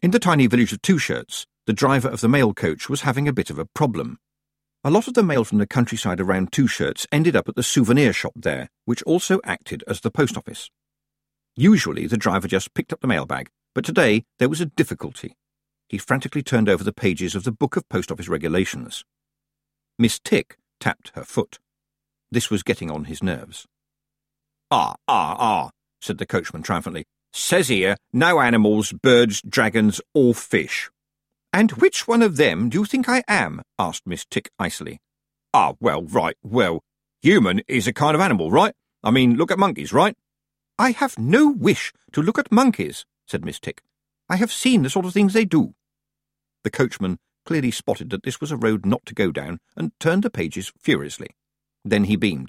In the tiny village of Two Shirts, the driver of the mail coach was having a bit of a problem. A lot of the mail from the countryside around Two Shirts ended up at the souvenir shop there, which also acted as the post office. Usually the driver just picked up the mailbag, but today there was a difficulty. He frantically turned over the pages of the Book of Post Office Regulations. Miss Tick tapped her foot. This was getting on his nerves. Ah, said the coachman triumphantly. Says here, no animals, birds, dragons, or fish. And which one of them do you think I am? Asked Miss Tick icily. Well, human is a kind of animal, right? I mean, look at monkeys, right? I have no wish to look at monkeys, said Miss Tick. I have seen the sort of things they do. The coachman clearly spotted that this was a road not to go down and turned the pages furiously. Then he beamed.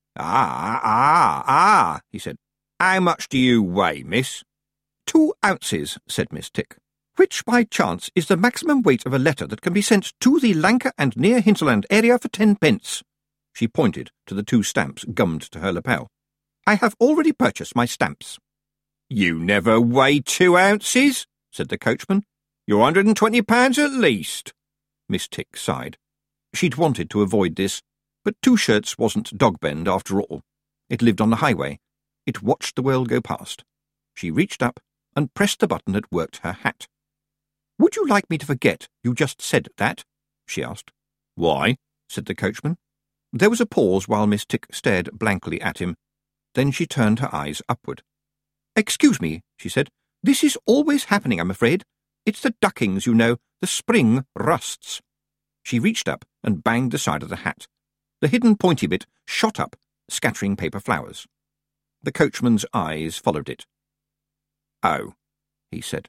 He said. How much do you weigh, miss? 2 ounces, said Miss Tick, which by chance is the maximum weight of a letter that can be sent to the Lanka and near hinterland area for 10 pence. She pointed to the 2 stamps gummed to her lapel. I have already purchased my stamps. You never weigh 2 ounces, said the coachman. You're £120 at least. Miss Tick sighed. She'd wanted to avoid this, but Two Shirts wasn't Dogbend after all. It lived on the highway. It watched the world go past. She reached up and pressed the button that worked her hat. Would you like me to forget you just said that? She asked. Why? Said the coachman. There was a pause while Miss Tick stared blankly at him. Then she turned her eyes upward. Excuse me, she said. This is always happening, I'm afraid. It's the duckings, you know. The spring rusts. She reached up and banged the side of the hat. The hidden pointy bit shot up, scattering paper flowers. The coachman's eyes followed it. Oh, he said.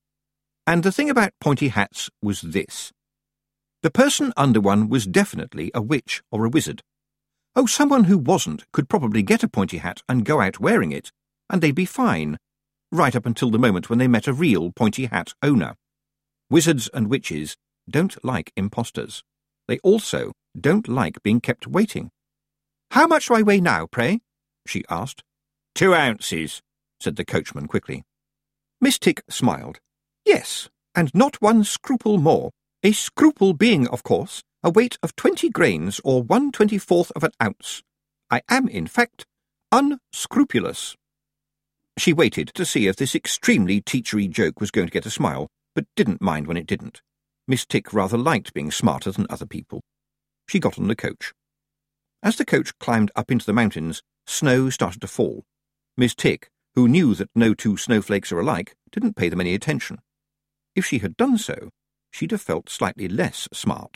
And the thing about pointy hats was this. The person under one was definitely a witch or a wizard. Oh, someone who wasn't could probably get a pointy hat and go out wearing it, and they'd be fine, right up until the moment when they met a real pointy hat owner. Wizards and witches don't like impostors. They also don't like being kept waiting. How much do I weigh now, pray? She asked. 2 ounces, said the coachman quickly. Miss Tick smiled. Yes, and not one scruple more. A scruple being, of course, a weight of 20 grains or 1/24th of an ounce. I am, in fact, unscrupulous. She waited to see if this extremely teachery joke was going to get a smile, but didn't mind when it didn't. Miss Tick rather liked being smarter than other people. She got on the coach. As the coach climbed up into the mountains, snow started to fall. Miss Tick, who knew that no 2 snowflakes are alike, didn't pay them any attention. If she had done so, she'd have felt slightly less smart.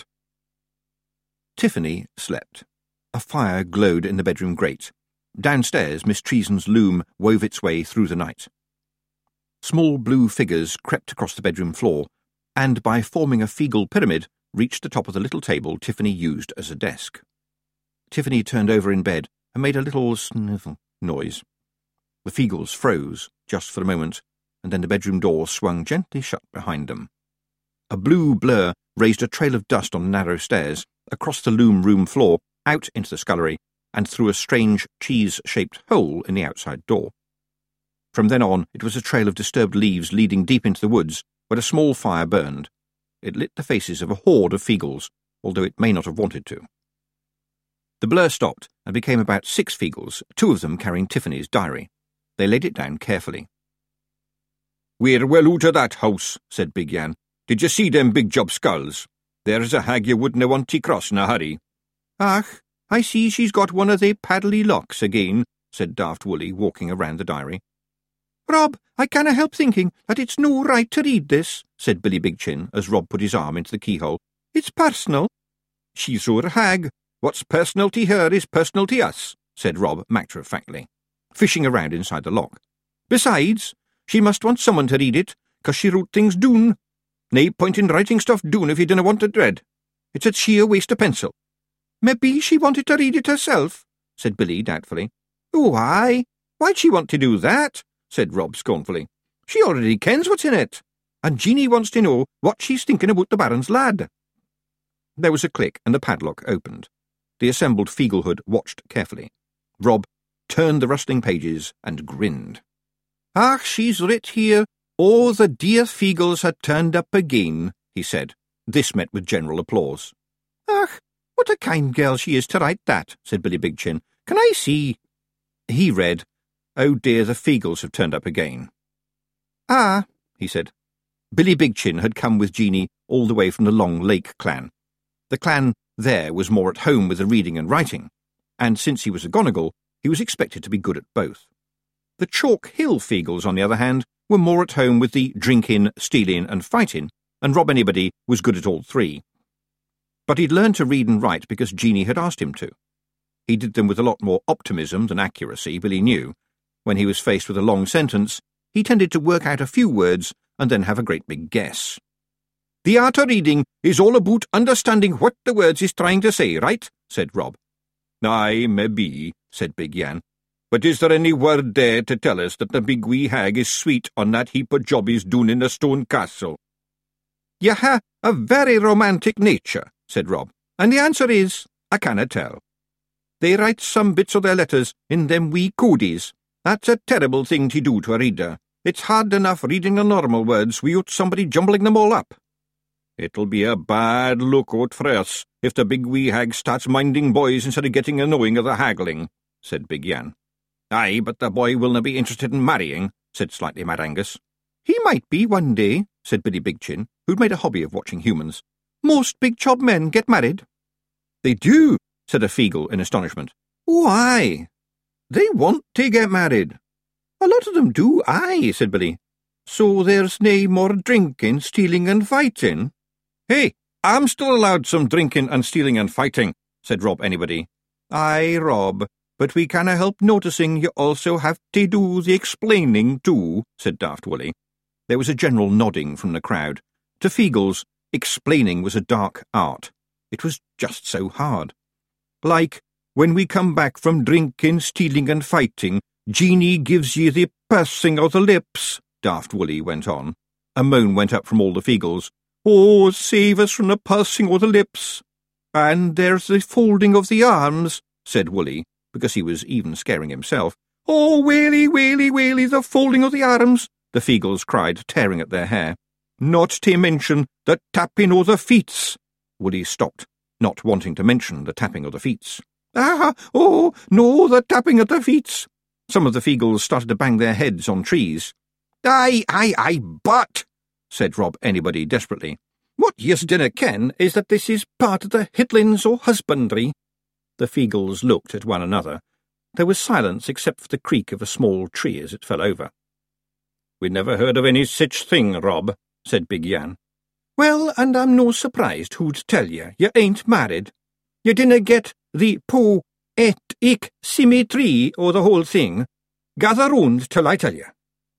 Tiffany slept. A fire glowed in the bedroom grate. Downstairs, Miss Treason's loom wove its way through the night. Small blue figures crept across the bedroom floor, and by forming a feegle pyramid, reached the top of the little table Tiffany used as a desk. Tiffany turned over in bed and made a little sniffle noise. The feagles froze, just for a moment, and then the bedroom door swung gently shut behind them. A blue blur raised a trail of dust on the narrow stairs, across the loom room floor, out into the scullery, and through a strange cheese-shaped hole in the outside door. From then on, it was a trail of disturbed leaves leading deep into the woods, where a small fire burned. It lit the faces of a horde of feagles, although it may not have wanted to. The blur stopped and became about 6 feagles, 2 of them carrying Tiffany's diary. They laid it down carefully. "We're well out of that house," said Big Yan. "Did you see them big job skulls? There's a hag you wouldn't want to cross in a hurry." "Ach, I see she's got one of they paddly locks again," said Daft Woolly, walking around the diary. "Rob, I canna help thinking that it's no right to read this," said Billy Big Chin, as Rob put his arm into the keyhole. "It's personal." "She's our hag. What's personal to her is personal to us," said Rob matter-of-factly, fishing around inside the lock. "Besides, she must want someone to read it, 'cause she wrote things doon. Nae point in writing stuff doon if you dinna want it read. It's a sheer waste of pencil." "Maybe she wanted to read it herself," said Billy doubtfully. "Oh, aye. Why'd she want to do that?" said Rob scornfully. "She already kens what's in it. And Jeanie wants to know what she's thinking about the Baron's lad." There was a click and the padlock opened. The assembled feaglehood watched carefully. Rob turned the rustling pages and grinned. "Ach, she's writ here, Oh, the dear Feagles had turned up again, he said. This met with general applause. Ach, what a kind girl she is to write that, said Billy Big Chin. Can I see? He read, Oh dear, the Feagles have turned up again. Ah, he said. Billy Big Chin had come with Jeanie all the way from the Long Lake clan. The clan there was more at home with the reading and writing, and since he was a Gonigal, he was expected to be good at both. The Chalk Hill Feagles, on the other hand, were more at home with the drinking, stealing and fighting, and Rob Anybody was good at all three. But he'd learned to read and write because Jeanie had asked him to. He did them with a lot more optimism than accuracy, Billy knew. When he was faced with a long sentence, he tended to work out a few words and then have a great big guess. The art of reading is all about understanding what the words is trying to say, right? Said Rob. Aye, maybe, said Big Yan. But is there any word there to tell us that the big wee hag is sweet on that heap of jobbies doon in the stone castle? You ha a very romantic nature, said Rob, and the answer is, I canna tell. They write some bits of their letters in them wee codies. That's a terrible thing to do to a reader. It's hard enough reading the normal words without somebody jumbling them all up. It'll be a bad lookout for us if the big wee hag starts minding boys instead of getting a knowing of the haggling, said Big Yan. Aye, but the boy will not be interested in marrying, said Slightly Mad Angus. He might be one day, said Billy Big Chin, who'd made a hobby of watching humans. Most big chob men get married. They do, said a Feagle in astonishment. Why? They want to get married. A lot of them do, aye, said Billy. So there's nae more drinking, stealing and fighting? Hey, I'm still allowed some drinking and stealing and fighting, said Rob Anybody. Aye, Rob, but we canna help noticing you also have to do the explaining too, said Daft Willie. There was a general nodding from the crowd. To Feagles, explaining was a dark art. It was just so hard. Like, when we come back from drinking, stealing and fighting, Jeanie gives ye the pursing of the lips, Daft Willie went on. A moan went up from all the Feagles. Oh, save us from the pursing of the lips. And there's the folding of the arms, said Willie, because he was even scaring himself. Oh, whaley, whaley, whaley, the folding of the arms, the Feagles cried, tearing at their hair. Not to mention the tapping o' the feets. Willie stopped, not wanting to mention the tapping of the feets. Ah, oh, no, the tapping of the feets. Some of the Feagles started to bang their heads on trees. Aye, but, said Rob Anybody desperately. What yous dinna ken is that this is part of the hittlins o' husbandry. The Feagles looked at one another. There was silence except for the creak of a small tree as it fell over. We never heard of any sich thing, Rob, said Big Yan. Well, and I'm no surprised who'd tell you ain't married. You dinna get the po et ik symmetry o' the whole thing. Gather round till I tell you.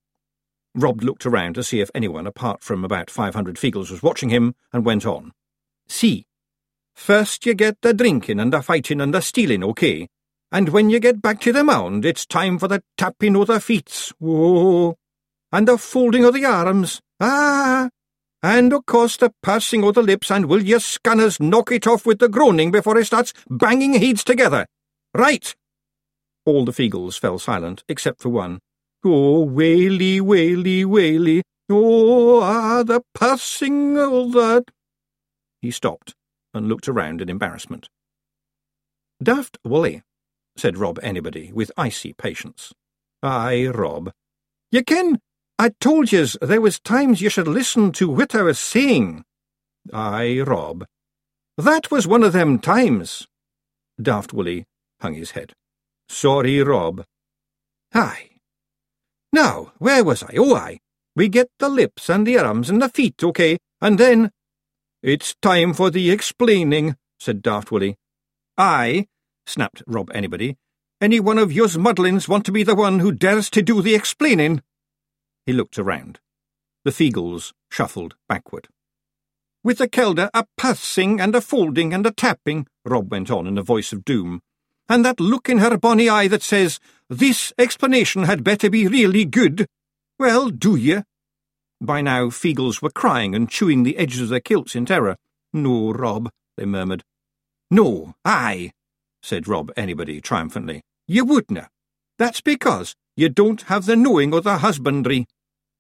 Rob looked around to see if anyone apart from about 500 Feagles was watching him, and went on. See, first you get the drinking and the fighting and the stealing, okay? And when you get back to the mound, it's time for the tapping o' the feets, whoa, and the folding o' the arms, ah, and of course the pursing o' the lips, and will you scanners knock it off with the groaning before it starts banging heads together? Right! All the Feagles fell silent, except for one. Oh, whaley, whaley, whaley, oh, the pursing o' that. He stopped and looked around in embarrassment. Daft Willie, said Rob Anybody, with icy patience. Aye, Rob. You ken, I told yous there was times you should listen to what I was saying. Aye, Rob. That was one of them times. Daft Willie hung his head. Sorry, Rob. Aye. Now, where was I? Oh, aye. We get the lips and the arms and the feet, okay, and then— It's time for the explaining, said Daft Willie. Aye, snapped Rob Anybody. Any one of yours muddlings want to be the one who dares to do the explaining? He looked around. The Feagles shuffled backward. With the kelder a pursing and a folding and a tapping, Rob went on in a voice of doom, and that look in her bonny eye that says, this explanation had better be really good. Well, do ye? By now Feagles were crying and chewing the edges of their kilts in terror. No, Rob, they murmured. No, aye, said Rob Anybody triumphantly. You wouldna. That's because you don't have the knowing o' the husbandry.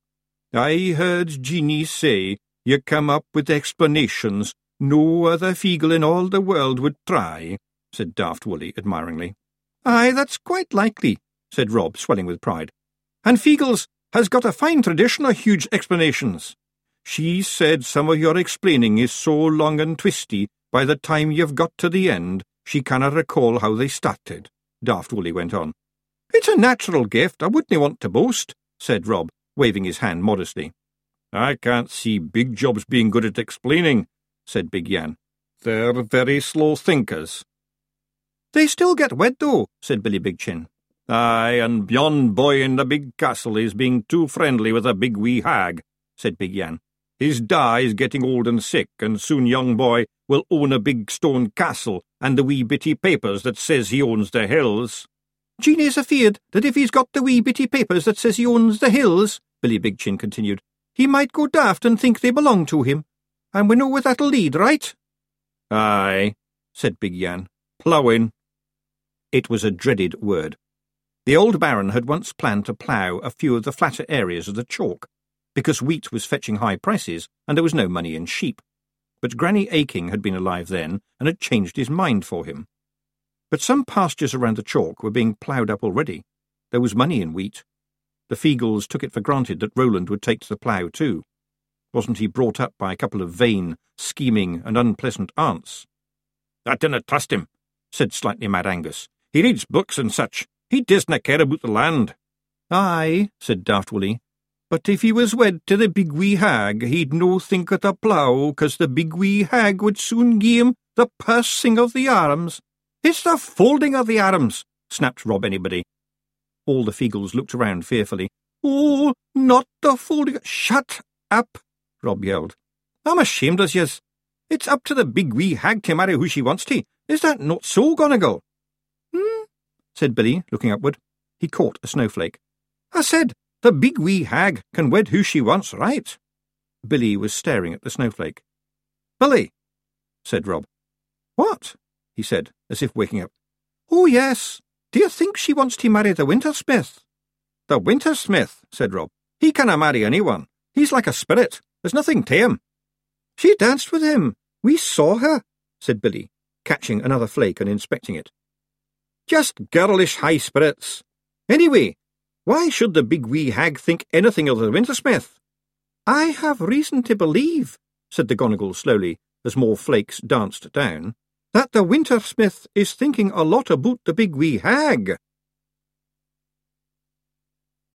I heard Jeanie say you come up with explanations no other Feegle in all the world would try, said Daft Woolly admiringly. Aye, that's quite likely, said Rob, swelling with pride. And Feegles has got a fine tradition of huge explanations. She said some of your explaining is so long and twisty, by the time you've got to the end, she cannot recall how they started, Daft Woolly went on. It's a natural gift, I wouldn't want to boast, said Rob, waving his hand modestly. I can't see Big Jobs being good at explaining, said Big Yan. They're very slow thinkers. They still get wed, though, said Billy Big Chin. Aye, and yon boy in the big castle is being too friendly with a big wee hag, said Big Yan. His da is getting old and sick, and soon young boy will own a big stone castle and the wee bitty papers that says he owns the hills. Jeanie's afeard that if he's got the wee bitty papers that says he owns the hills, Billy Big Chin continued, he might go daft and think they belong to him. And we know where that'll lead, right? Aye, said Big Yan. Ploughing. It was a dreaded word. The old Baron had once planned to plough a few of the flatter areas of the chalk, because wheat was fetching high prices and there was no money in sheep. But Granny Aching had been alive then and had changed his mind for him. But some pastures around the chalk were being ploughed up already. There was money in wheat. The Feegles took it for granted that Roland would take to the plough too. Wasn't he brought up by a couple of vain, scheming and unpleasant aunts? I dinna trust him, said slightly mad Angus. He reads books and such. He disna care about the land. Aye, said Daft Woolly. But if he was wed to the big wee hag, he'd no think of the plough, 'cause the big wee hag would soon gie him the pursing of the arms. It's the folding of the arms, snapped Rob Anybody. All the Feegles looked around fearfully. Oh, not the folding. Shut up, Rob yelled. I'm ashamed of yez. It's up to the big wee hag to marry who she wants to. Is that not so, Gonigal? Said Billy, looking upward. He caught a snowflake. I said, the big wee hag can wed who she wants, right? Billy was staring at the snowflake. Billy, said Rob. What? He said, as if waking up. Oh, yes. Do you think she wants to marry the Wintersmith? The Wintersmith, said Rob. He canna marry anyone. He's like a spirit. There's nothing to him. She danced with him. We saw her, said Billy, catching another flake and inspecting it. Just girlish high spirits. Anyway, why should the big wee hag think anything of the Wintersmith? I have reason to believe, said the Gonigal slowly, as more flakes danced down, that the Wintersmith is thinking a lot about the big wee hag.